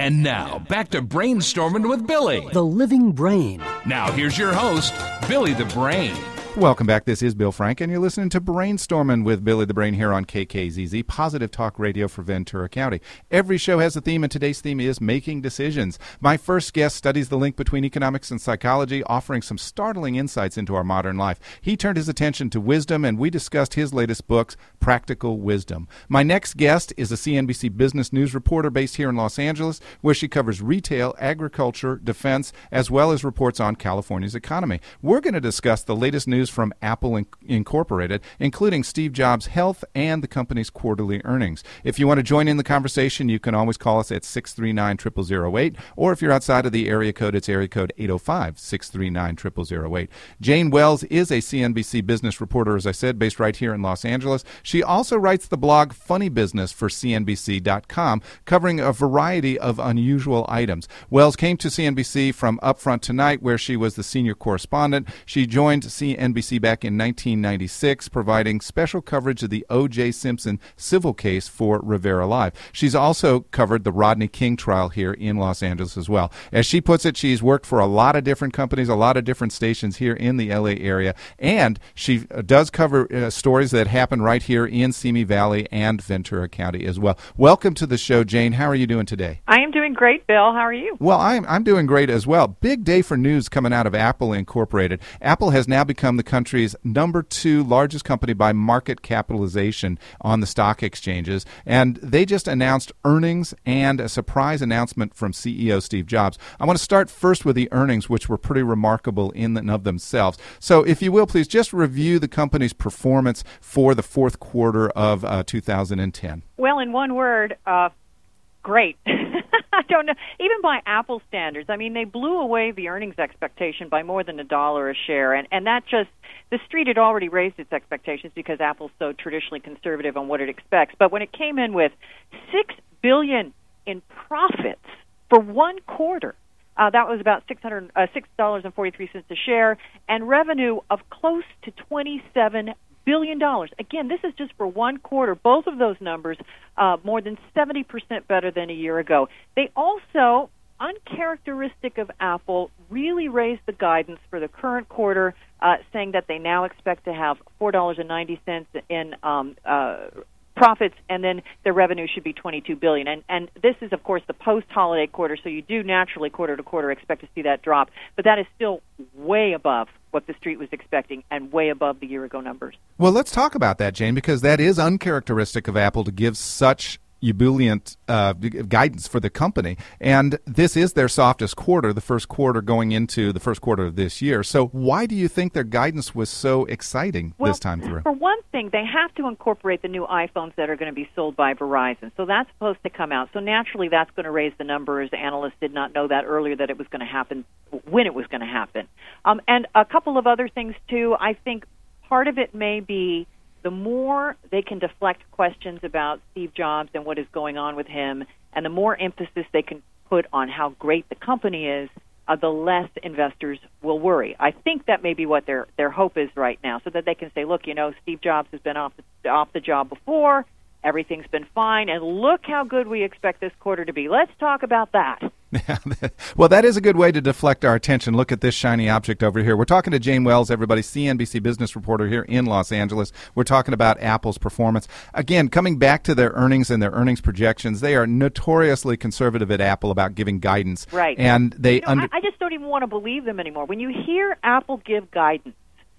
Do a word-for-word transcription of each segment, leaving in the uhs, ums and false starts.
And now, back to Brainstorming with Billy, the living brain. Now, here's your host, Billy the Brain. Welcome back. This is Bill Frank, and you're listening to Brainstorming with Billy the Brain here on K K Z Z, Positive Talk Radio for Ventura County. Every show has a theme, and today's theme is making decisions. My first guest studies the link between economics and psychology, offering some startling insights into our modern life. He turned his attention to wisdom, and we discussed his latest books, Practical Wisdom. My next guest is a C N B C Business News reporter based here in Los Angeles, where she covers retail, agriculture, defense, as well as reports on California's economy. We're going to discuss the latest news from Apple Incorporated, including Steve Jobs' health and the company's quarterly earnings. If you want to join in the conversation, you can always call us at six three nine, zero zero zero eight, or if you're outside of the area code, it's area code eight oh five, six three nine, zero zero zero eight. Jane Wells is a C N B C business reporter, as I said, based right here in Los Angeles. She also writes the blog Funny Business for C N B C dot com, covering a variety of unusual items. Wells came to C N B C from Upfront Tonight, where she was the senior correspondent. She joined C N B C back in nineteen ninety-six, providing special coverage of the O J. Simpson civil case for Rivera Live. She's also covered the Rodney King trial here in Los Angeles as well. As she puts it, she's worked for a lot of different companies, a lot of different stations here in the L A area, and she does cover uh, stories that happen right here in Simi Valley and Ventura County as well. Welcome to the show, Jane. How are you doing today? I am doing great, Bill. How are you? Well, I'm, I'm doing great as well. Big day for news coming out of Apple Incorporated. Apple has now become the country's number two largest company by market capitalization on the stock exchanges, and they just announced earnings and a surprise announcement from C E O Steve Jobs. I want to start first with the earnings, which were pretty remarkable in and of themselves. So if you will, please just review the company's performance for the fourth quarter of uh, two thousand ten. Well, in one word, uh, great. I don't know. Even by Apple standards, I mean, they blew away the earnings expectation by more than a dollar a share, and, and that just, the street had already raised its expectations because Apple's so traditionally conservative on what it expects. But when it came in with six billion dollars in profits for one quarter, uh, that was about six hundred uh, six dollars and forty-three cents a share, and revenue of close to twenty-seven billion dollars. Again, this is just for one quarter. Both of those numbers uh, more than seventy percent better than a year ago. They also, uncharacteristic of Apple, really raised the guidance for the current quarter, uh, saying that they now expect to have four dollars and ninety cents in um, uh, profits, and then their revenue should be twenty-two billion dollars. And, and this is, of course, the post-holiday quarter, so you do naturally quarter to quarter expect to see that drop, but that is still way above what the street was expecting and way above the year-ago numbers. Well, let's talk about that, Jane, because that is uncharacteristic of Apple to give such ebullient uh, guidance for the company. And this is their softest quarter, the first quarter going into the first quarter of this year. So why do you think their guidance was so exciting well, this time through? For one thing, they have to incorporate the new iPhones that are going to be sold by Verizon. So that's supposed to come out. So naturally, that's going to raise the numbers. Analysts did not know that earlier, that it was going to happen, when it was going to happen. Um, and a couple of other things, too. I think part of it may be the more they can deflect questions about Steve Jobs and what is going on with him, and the more emphasis they can put on how great the company is, uh, the less investors will worry. I think that may be what their their hope is right now, so that they can say, look, you know, Steve Jobs has been off the, off the job before, everything's been fine, and look how good we expect this quarter to be. Let's talk about that. Well, that is a good way to deflect our attention. Look at this shiny object over here. We're talking to Jane Wells, everybody, C N B C business reporter here in Los Angeles. We're talking about Apple's performance. Again, coming back to their earnings and their earnings projections, they are notoriously conservative at Apple about giving guidance. Right. And they you know, under- I, I just don't even want to believe them anymore. When you hear Apple give guidance,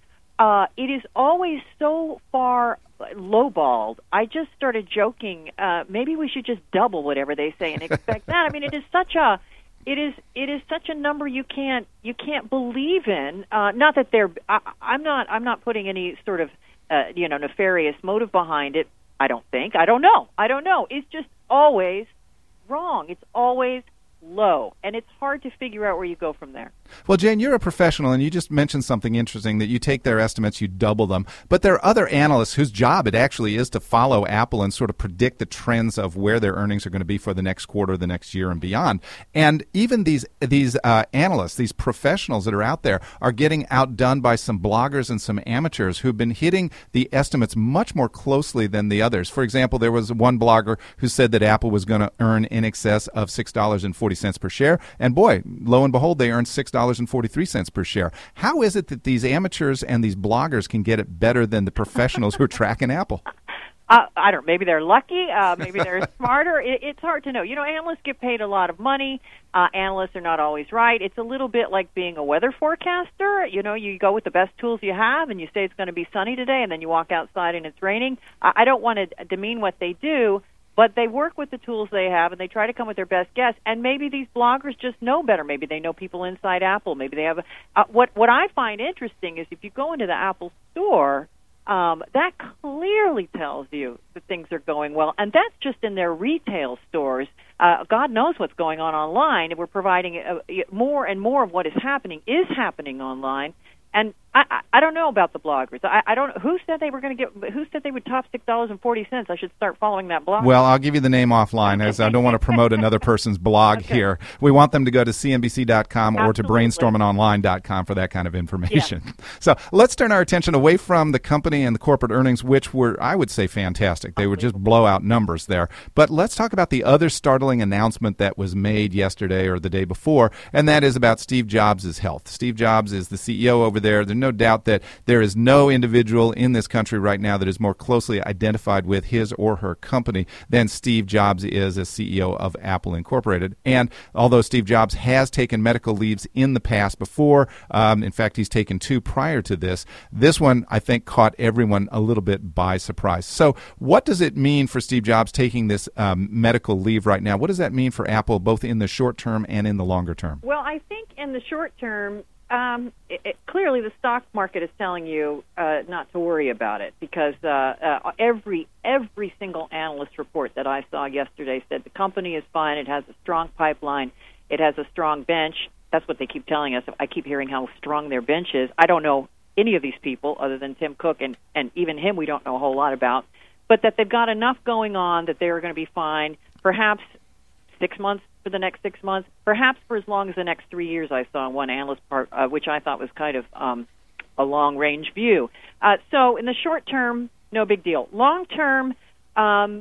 uh, it is always so far lowballed. I just started joking. Uh, maybe we should just double whatever they say and expect that. I mean, it is such a, it is it is such a number you can't you can't believe in. Uh, not that they're. I, I'm not. I'm not putting any sort of uh, you know nefarious motive behind it. I don't think. I don't know. I don't know. It's just always wrong. It's always low, and it's hard to figure out where you go from there. Well, Jane, you're a professional, and you just mentioned something interesting, that you take their estimates, you double them. But there are other analysts whose job it actually is to follow Apple and sort of predict the trends of where their earnings are going to be for the next quarter, the next year, and beyond. And even these these uh, analysts, these professionals that are out there, are getting outdone by some bloggers and some amateurs who've been hitting the estimates much more closely than the others. For example, there was one blogger who said that Apple was going to earn in excess of six dollars and forty cents per share. And boy, lo and behold, they earned six dollars and forty-three cents per share. How is it that these amateurs and these bloggers can get it better than the professionals who are tracking Apple? Uh, I don't know. Maybe they're lucky. Uh, maybe they're smarter. It, it's hard to know. You know, analysts get paid a lot of money. Uh, analysts are not always right. It's a little bit like being a weather forecaster. You know, you go with the best tools you have, and you say it's going to be sunny today, and then you walk outside and it's raining. I, I don't want to demean what they do, but they work with the tools they have, and they try to come with their best guess. And maybe these bloggers just know better. Maybe they know people inside Apple. Maybe they have a, uh, what what I find interesting is if you go into the Apple store, um, that clearly tells you that things are going well, and that's just in their retail stores. Uh, God knows what's going on online, and we're providing uh, more and more of what is happening is happening online. And I, I, I don't know about the bloggers. I, I don't. Who said they were going to get? Who said they would top six dollars and forty cents? I should start following that blog. Well, I'll give you the name offline, as I don't want to promote another person's blog okay. here. We want them to go to C N B C dot com or to brainstorming online dot com for that kind of information. Yeah. So let's turn our attention away from the company and the corporate earnings, which were, I would say, fantastic. They were just blowout numbers there. But let's talk about the other startling announcement that was made yesterday or the day before, and that is about Steve Jobs' health. Steve Jobs is the C E O over there. There's no doubt that there is no individual in this country right now that is more closely identified with his or her company than Steve Jobs is as C E O of Apple Incorporated. And although Steve Jobs has taken medical leaves in the past before, um, in fact, he's taken two prior to this, this one, I think, caught everyone a little bit by surprise. So what does it mean for Steve Jobs taking this um, medical leave right now? What does that mean for Apple, both in the short term and in the longer term? Well, I think in the short term, Um, it, it, clearly, the stock market is telling you uh, not to worry about it because uh, uh, every every single analyst report that I saw yesterday said the company is fine. It has a strong pipeline. It has a strong bench. That's what they keep telling us. I keep hearing how strong their bench is. I don't know any of these people other than Tim Cook, and, and even him we don't know a whole lot about, but that they've got enough going on that they're going to be fine. Perhaps six months for the next six months, perhaps for as long as the next three years, I saw in one analyst part, uh, which I thought was kind of um, a long-range view. Uh, so in the short term, no big deal. Long term, um,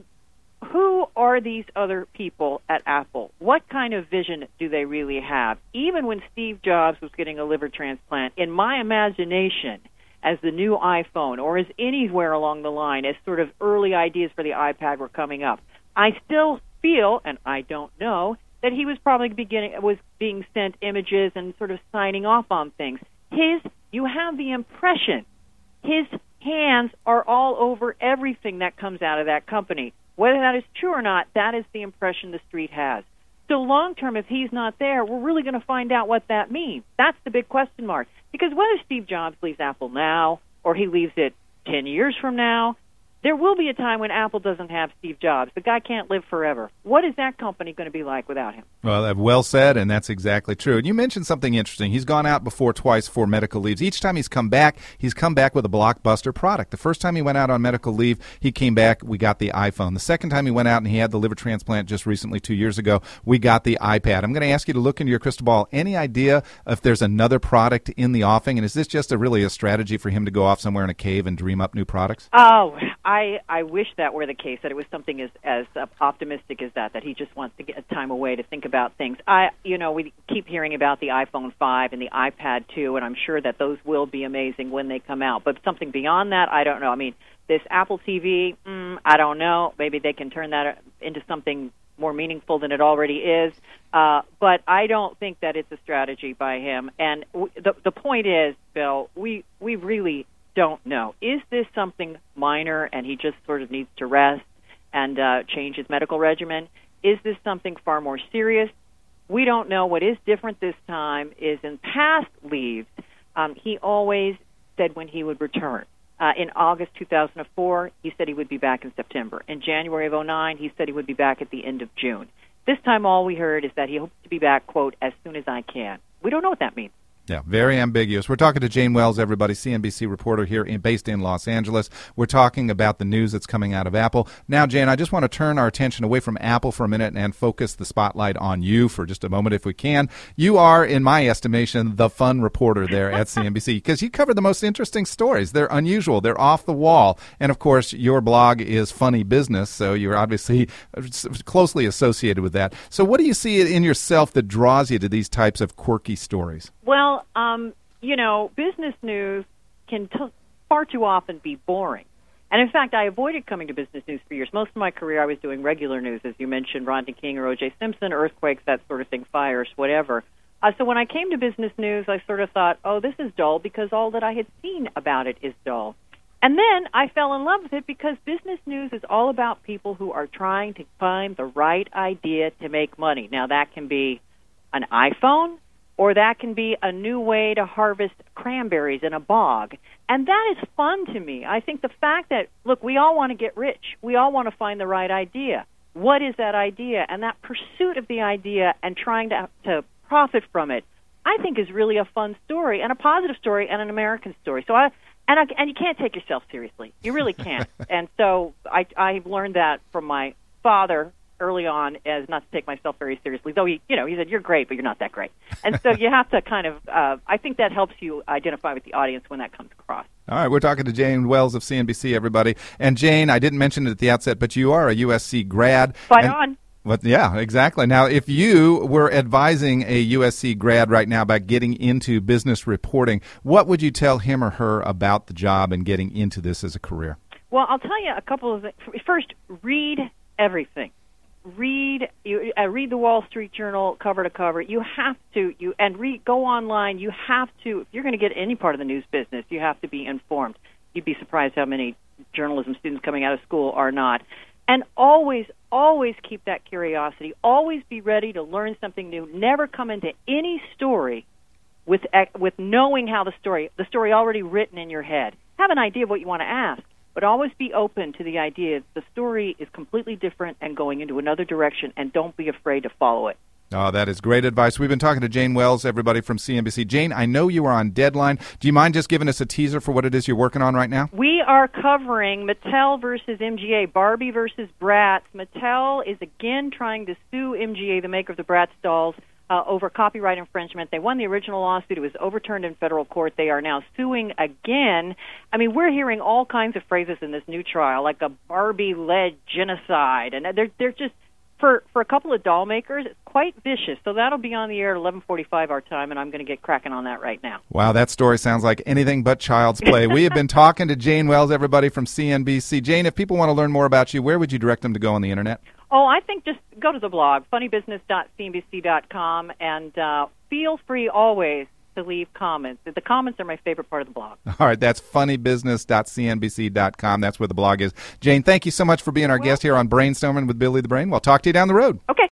who are these other people at Apple? What kind of vision do they really have? Even when Steve Jobs was getting a liver transplant, in my imagination, as the new iPhone or as anywhere along the line, as sort of early ideas for the iPad were coming up, I still feel, and I don't know, that he was probably beginning was being sent images and sort of signing off on things. His, you have the impression, his hands are all over everything that comes out of that company. Whether that is true or not, that is the impression the street has. So long term, if he's not there, we're really going to find out what that means. That's the big question mark. Because whether Steve Jobs leaves Apple now or he leaves it ten years from now, there will be a time when Apple doesn't have Steve Jobs. The guy can't live forever. What is that company going to be like without him? Well, well said, and that's exactly true. And you mentioned something interesting. He's gone out before twice for medical leaves. Each time he's come back, he's come back with a blockbuster product. The first time he went out on medical leave, he came back, we got the iPhone. The second time he went out and he had the liver transplant just recently, two years ago, we got the iPad. I'm going to ask you to look into your crystal ball. Any idea if there's another product in the offing? And is this just a, really a strategy for him to go off somewhere in a cave and dream up new products? Oh, I I wish that were the case, that it was something as as optimistic as that, that he just wants to get time away to think about things. I, you know, we keep hearing about the iPhone five and the iPad two, and I'm sure that those will be amazing when they come out. But something beyond that, I don't know. I mean, this Apple T V, mm, I don't know. Maybe they can turn that into something more meaningful than it already is. Uh, but I don't think that it's a strategy by him. And w- the the point is, Bill, we we really don't know. Is this something minor and he just sort of needs to rest and uh, change his medical regimen? Is this something far more serious? We don't know. What is different this time is in past leaves, um, he always said when he would return. Uh, in August two thousand four, he said he would be back in September. In January of oh nine, he said he would be back at the end of June. This time all we heard is that he hopes to be back, quote, as soon as I can. We don't know what that means. Yeah, very ambiguous. We're talking to Jane Wells, everybody, C N B C reporter here in, based in Los Angeles. We're talking about the news that's coming out of Apple. Now, Jane, I just want to turn our attention away from Apple for a minute and focus the spotlight on you for just a moment if we can. You are, in my estimation, the fun reporter there at C N B C because you cover the most interesting stories. They're unusual. They're off the wall. And, of course, your blog is Funny Business, so you're obviously closely associated with that. So what do you see in yourself that draws you to these types of quirky stories? Well, um, you know, business news can t- far too often be boring. And, in fact, I avoided coming to business news for years. Most of my career I was doing regular news, as you mentioned, Rodney King or O J Simpson, earthquakes, that sort of thing, fires, whatever. Uh, so when I came to business news, I sort of thought, oh, this is dull because all that I had seen about it is dull. And then I fell in love with it because business news is all about people who are trying to find the right idea to make money. Now, that can be an iPhone, or that can be a new way to harvest cranberries in a bog. And that is fun to me. I think the fact that, look, we all want to get rich. We all want to find the right idea. What is that idea? And that pursuit of the idea and trying to, to profit from it, I think is really a fun story and a positive story and an American story. So I and I, and you can't take yourself seriously. You really can't. And so I I've learned that from my father early on, as not to take myself very seriously, though he, you know, he said, you're great, but you're not that great. And so you have to kind of, uh, I think that helps you identify with the audience when that comes across. All right, we're talking to Jane Wells of C N B C, everybody. And Jane, I didn't mention it at the outset, but you are a U S C grad. Fight and, on. What, yeah, exactly. Now, if you were advising a U S C grad right now about getting into business reporting, what would you tell him or her about the job and getting into this as a career? Well, I'll tell you a couple of things. First, read everything. Read you uh, read the Wall Street Journal cover to cover. You have to you and read go online. You have to if you're going to get any part of the news business, you have to be informed. You'd be surprised how many journalism students coming out of school are not. And always, always keep that curiosity. Always be ready to learn something new. Never come into any story with with knowing how the story the story already written in your head. Have an idea of what you want to ask. But always be open to the idea that the story is completely different and going into another direction, and don't be afraid to follow it. Oh, that is great advice. We've been talking to Jane Wells, everybody from C N B C. Jane, I know you are on deadline. Do you mind just giving us a teaser for what it is you're working on right now? We are covering Mattel versus M G A, Barbie versus Bratz. Mattel is again trying to sue M G A, the maker of the Bratz dolls, Uh, over copyright infringement. They won the original lawsuit. It was overturned in federal court. They are now suing again. I mean, we're hearing all kinds of phrases in this new trial, like a Barbie-led genocide. And they're, they're just, for, for a couple of doll makers, it's quite vicious. So that'll be on the air at eleven forty-five our time, and I'm going to get cracking on that right now. Wow, that story sounds like anything but child's play. We have been talking to Jane Wells, everybody from C N B C. Jane, if people want to learn more about you, where would you direct them to go on the Internet? Oh, I think just go to the blog, funny business dot c n b c dot com, and uh, feel free always to leave comments. The comments are my favorite part of the blog. All right, that's funny business dot c n b c dot com. That's where the blog is. Jane, thank you so much for being our guest here on Brainstorming with Billy the Brain. We'll talk to you down the road. Okay.